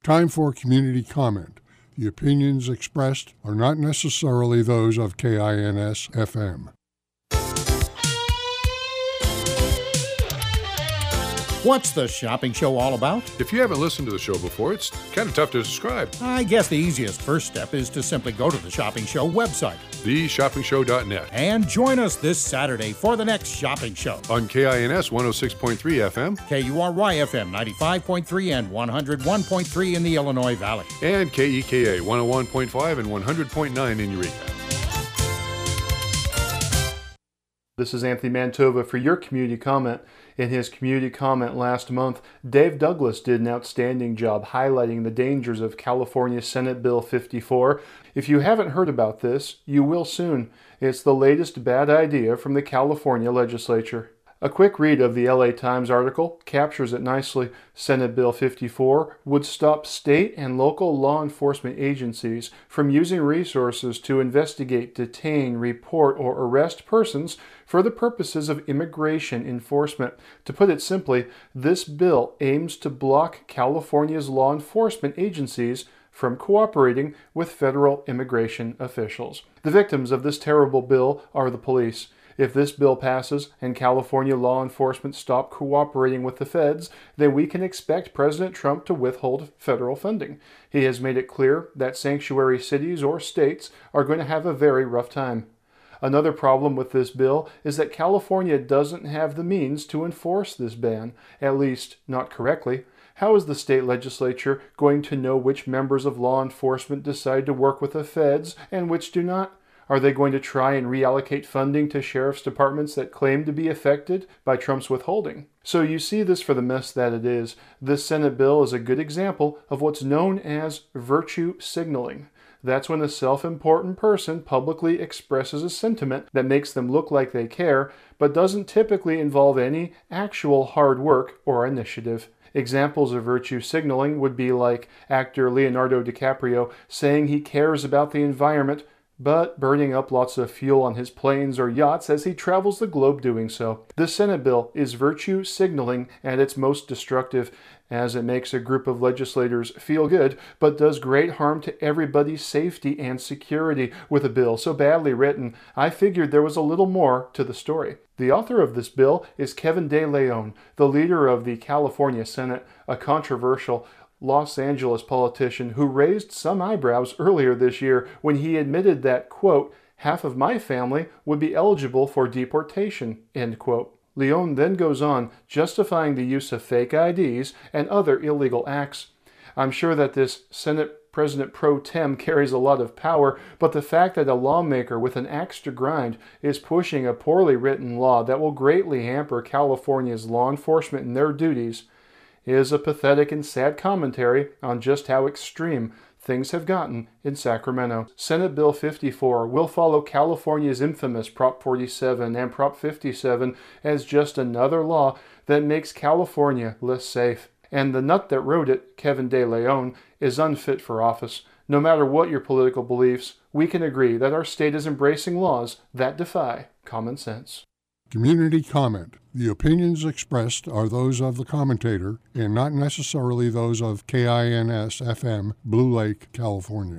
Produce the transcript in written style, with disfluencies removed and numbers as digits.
Time for community comment. The opinions expressed are not necessarily those of KINS FM. What's the shopping show all about? If you haven't listened to the show before, it's kind of tough to describe. I guess the easiest first step is to simply go to the Shopping Show website, theshoppingshow.net, and join us this Saturday for the next shopping show. On KINS 106.3 FM, KURY FM 95.3 and 101.3 in the Illinois Valley, and KEKA 101.5 and 100.9 in Eureka. This is Anthony Mantova for your community comment. In his community comment last month, Dave Douglas did an outstanding job highlighting the dangers of California Senate Bill 54. If you haven't heard about this, you will soon. It's the latest bad idea from the California legislature. A quick read of the LA Times article captures it nicely. Senate Bill 54 would stop state and local law enforcement agencies from using resources to investigate, detain, report, or arrest persons for the purposes of immigration enforcement. To put it simply, this bill aims to block California's law enforcement agencies from cooperating with federal immigration officials. The victims of this terrible bill are the police. If this bill passes and California law enforcement stop cooperating with the feds, then we can expect President Trump to withhold federal funding. He has made it clear that sanctuary cities or states are going to have a very rough time. Another problem with this bill is that California doesn't have the means to enforce this ban, at least not correctly. How is the state legislature going to know which members of law enforcement decide to work with the feds and which do not? Are they going to try and reallocate funding to sheriff's departments that claim to be affected by Trump's withholding? So you see this for the mess that it is. This Senate bill is a good example of what's known as virtue signaling. That's when a self-important person publicly expresses a sentiment that makes them look like they care, but doesn't typically involve any actual hard work or initiative. Examples of virtue signaling would be like actor Leonardo DiCaprio saying he cares about the environment, but burning up lots of fuel on his planes or yachts as he travels the globe doing so. This Senate bill is virtue signaling at its most destructive, as it makes a group of legislators feel good, but does great harm to everybody's safety and security. With a bill so badly written, I figured there was a little more to the story. The author of this bill is Kevin De Leon, the leader of the California Senate, a controversial Los Angeles politician who raised some eyebrows earlier this year when he admitted that, quote, half of my family would be eligible for deportation, end quote. Leon then goes on, justifying the use of fake IDs and other illegal acts. I'm sure that this Senate President pro tem carries a lot of power, but the fact that a lawmaker with an axe to grind is pushing a poorly written law that will greatly hamper California's law enforcement in their duties is a pathetic and sad commentary on just how extreme things have gotten in Sacramento. Senate Bill 54 will follow California's infamous Prop 47 and Prop 57 as just another law that makes California less safe. And the nut that wrote it, Kevin De Leon, is unfit for office. No matter what your political beliefs, we can agree that our state is embracing laws that defy common sense. Community comment. The opinions expressed are those of the commentator and not necessarily those of KINS FM, Blue Lake, California.